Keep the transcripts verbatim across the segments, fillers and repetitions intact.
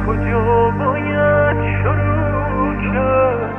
کجا باید شروع کرد؟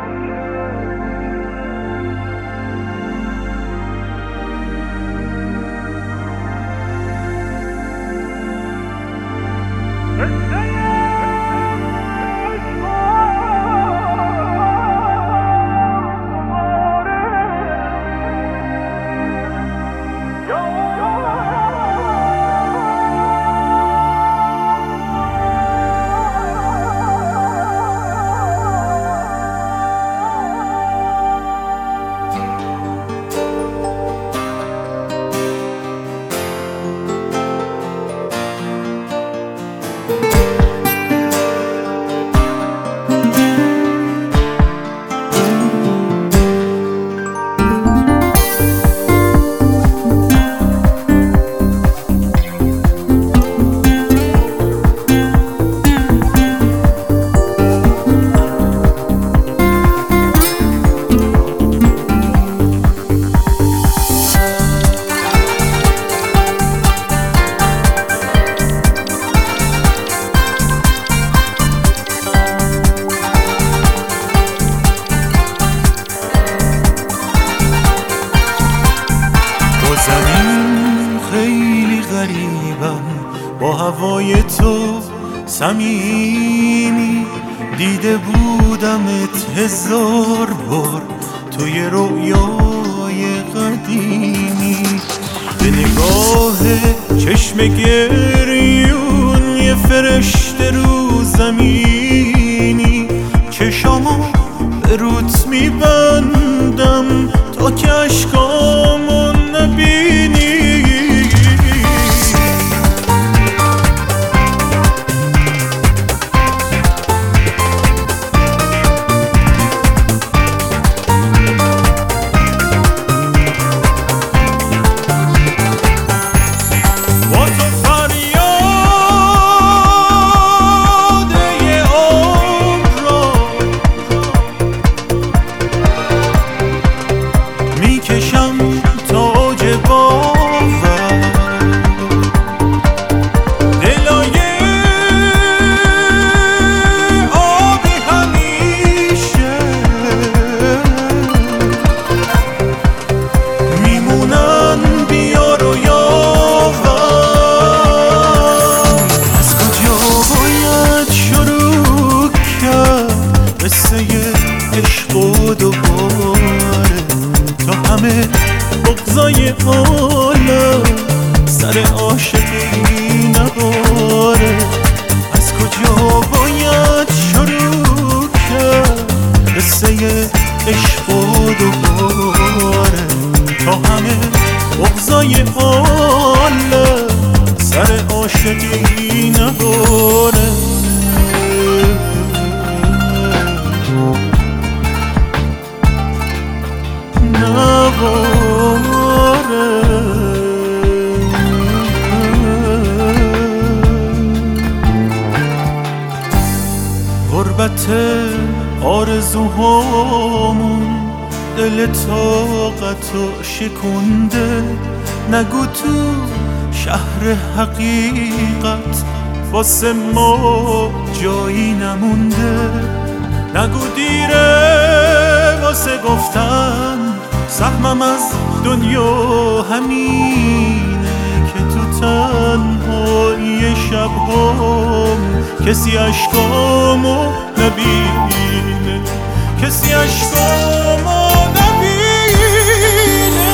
زمین خیلی غریبم، با هوای تو صمیمی. دیده بودمت هزار بار توی رویای قدیمی. به نگاه چشم گریون یه فرشته رو زمینی. چشامو به روت میبندم تا که اشکامو نبینی. بغضای عالم سر عاشقی نباره. از کجا باید شروع کرد قصه عشق و دوباره؟ تا همه بغضای عالم سر عاشقی نباره. غربت آرزوهامون دل طاقتو شکونده. نگو تو شهر حقیقت واسه ما جایی نمونده. نگو دیره واسه گفتن سهمم از دنیا همینه که تو تنهایی شبهام کسی اشکامو نبینه. کسی اشکامو نبینه.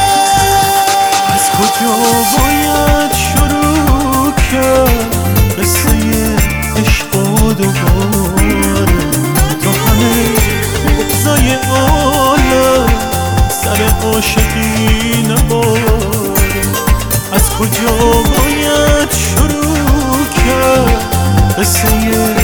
از کجا باید شروع کرد قصه عشق و دوباره؟ تا همه بغضای عالم سر عاشقی نباره. از کجا باید شروع کرد قصه